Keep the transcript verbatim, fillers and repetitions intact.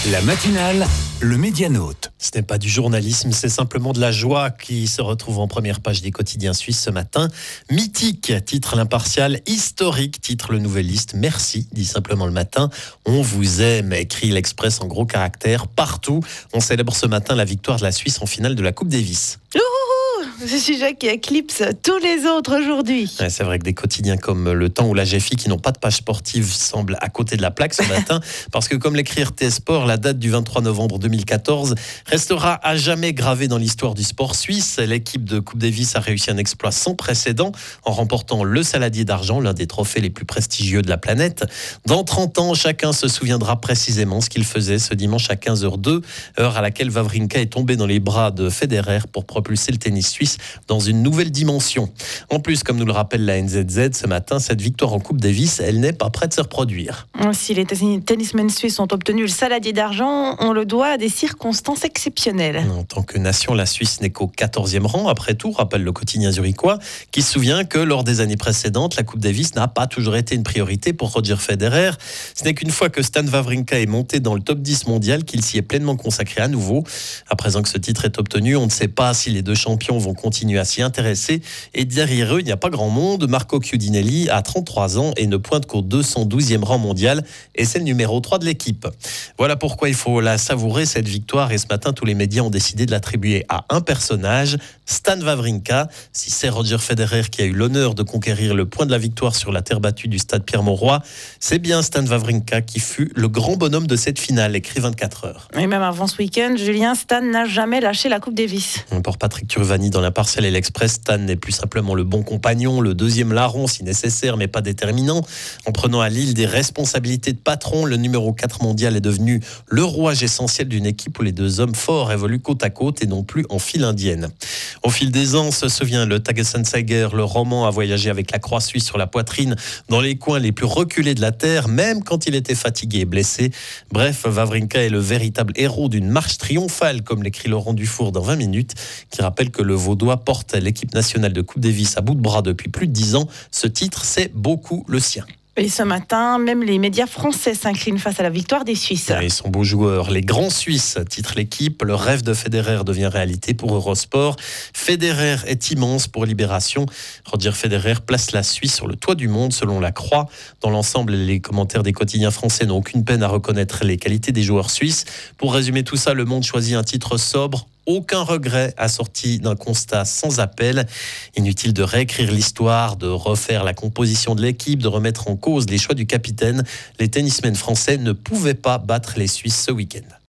La matinale, le Médianote. Ce n'est pas du journalisme, c'est simplement de la joie qui se retrouve en première page des quotidiens suisses ce matin. Mythique, titre l'Impartial. Historique, titre le Nouvelliste. Merci, dit simplement le matin. On vous aime, écrit l'Express en gros caractères. Partout, on célèbre ce matin la victoire de la Suisse en finale de la Coupe Davis. Ce sujet qui éclipse tous les autres aujourd'hui. Ouais, c'est vrai que des quotidiens comme Le Temps ou la G F I qui n'ont pas de page sportive semblent à côté de la plaque ce matin, parce que comme l'écrit R T S Sport, la date du vingt-trois novembre deux mille quatorze restera à jamais gravée dans l'histoire du sport suisse. L'équipe de Coupe Davis a réussi un exploit sans précédent en remportant le Saladier d'argent, l'un des trophées les plus prestigieux de la planète. Dans trente ans, chacun se souviendra précisément ce qu'il faisait ce dimanche à quinze heures deux, heure à laquelle Wawrinka est tombé dans les bras de Federer pour propulser le tennis suisse dans une nouvelle dimension. En plus, comme nous le rappelle la N Z Z ce matin, cette victoire en Coupe Davis, elle n'est pas prête de se reproduire. Si les tennismen suisses ont obtenu le Saladier d'argent, on le doit à des circonstances exceptionnelles. En tant que nation, la Suisse n'est qu'au quatorzième rang, après tout, rappelle le quotidien zurichois, qui se souvient que lors des années précédentes, la Coupe Davis n'a pas toujours été une priorité pour Roger Federer. Ce n'est qu'une fois que Stan Wawrinka est monté dans le top dix mondial qu'il s'y est pleinement consacré à nouveau. À présent que ce titre est obtenu, on ne sait pas si les deux champions vont continuer à s'y intéresser. Et derrière eux, il n'y a pas grand monde. Marco Chiudinelli a trente-trois ans et ne pointe qu'au deux cent douzième rang mondial. Et c'est le numéro trois de l'équipe. Voilà pourquoi il faut la savourer, cette victoire. Et ce matin, tous les médias ont décidé de l'attribuer à un personnage, Stan Wawrinka. Si c'est Roger Federer qui a eu l'honneur de conquérir le point de la victoire sur la terre battue du stade Pierre-Mauroy, c'est bien Stan Wawrinka qui fut le grand bonhomme de cette finale, écrit vingt-quatre heures. Et même avant ce week-end, Julien, Stan n'a jamais lâché la Coupe Davis. Pour Patrick Turvani dans l'Impartial et l'Express, Stan n'est plus simplement le bon compagnon, le deuxième larron si nécessaire, mais pas déterminant. En prenant à Lille des responsabilités de patron, le numéro quatre mondial est devenu le rouage essentiel d'une équipe où les deux hommes forts évoluent côte à côte et non plus en file indienne. Au fil des ans, se souvient le Tagessanzeiger, le roman a voyagé avec la croix suisse sur la poitrine dans les coins les plus reculés de la terre, même quand il était fatigué et blessé. Bref, Wawrinka est le véritable héros d'une marche triomphale, comme l'écrit Laurent Dufour dans vingt minutes, qui rappelle que le Vaudois porte l'équipe nationale de Coupe Davis à bout de bras depuis plus de dix ans. Ce titre, c'est beaucoup le sien. Et ce matin, même les médias français s'inclinent face à la victoire des Suisses. Ils sont beaux joueurs. Les grands Suisses, titre l'équipe. Le rêve de Federer devient réalité pour Eurosport. Federer est immense pour Libération. Roger Federer place la Suisse sur le toit du monde, selon la Croix. Dans l'ensemble, les commentaires des quotidiens français n'ont aucune peine à reconnaître les qualités des joueurs suisses. Pour résumer tout ça, Le Monde choisit un titre sobre. Aucun regret assorti d'un constat sans appel. Inutile de réécrire l'histoire, de refaire la composition de l'équipe, de remettre en cause les choix du capitaine. Les tennismen français ne pouvaient pas battre les Suisses ce week-end.